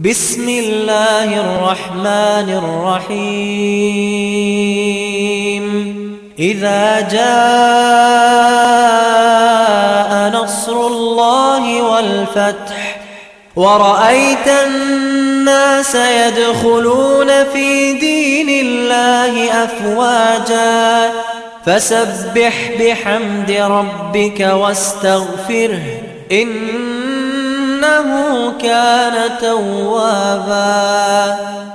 بسم الله الرحمن الرحيم إذا جاء نصر الله والفتح ورأيت الناس يدخلون في دين الله أفواجا فسبح بحمد ربك واستغفره إنه كان توابا.